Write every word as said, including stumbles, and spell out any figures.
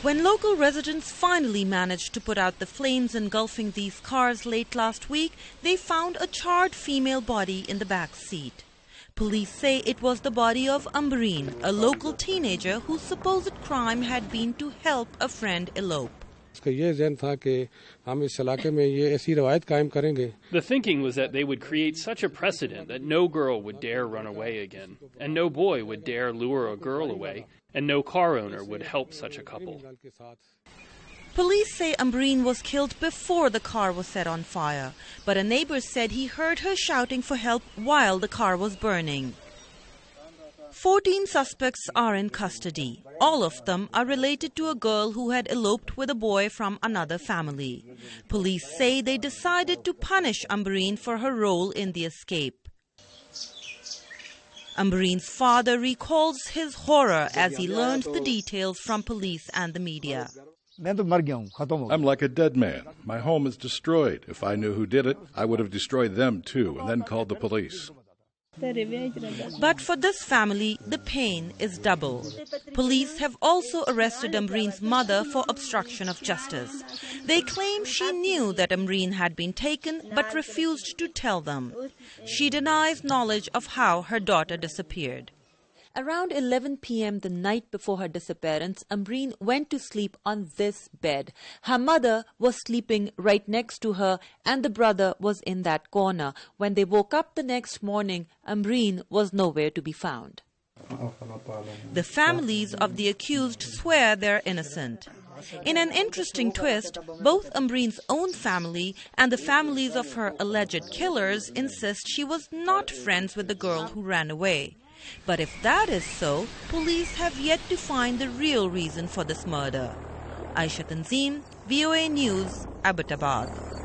When local residents finally managed to put out the flames engulfing these cars late last week, they found a charred female body in the back seat. Police say it was the body of Ambreen, a local teenager whose supposed crime had been to help a friend elope. The thinking was that they would create such a precedent that no girl would dare run away again, and no boy would dare lure a girl away, and no car owner would help such a couple. Police say Ambreen was killed before the car was set on fire, but a neighbor said he heard her shouting for help while the car was burning. Fourteen suspects are in custody. All of them are related to a girl who had eloped with a boy from another family. Police say they decided to punish Ambreen for her role in the escape. Ambreen's father recalls his horror as he learned the details from police and the media. I'm like a dead man. My home is destroyed. If I knew who did it, I would have destroyed them too and then called the police. But for this family, the pain is double. Police have also arrested Ambreen's mother for obstruction of justice. They claim she knew that Ambreen had been taken but refused to tell them. She denies knowledge of how her daughter disappeared. Around eleven p m the night before her disappearance, Ambreen went to sleep on this bed. Her mother was sleeping right next to her and the brother was in that corner. When they woke up the next morning, Ambreen was nowhere to be found. The families of the accused swear they're innocent. In an interesting twist, both Ambreen's own family and the families of her alleged killers insist she was not friends with the girl who ran away. But if that is so, police have yet to find the real reason for this murder. Aisha Tanzim, V O A News, Abbottabad.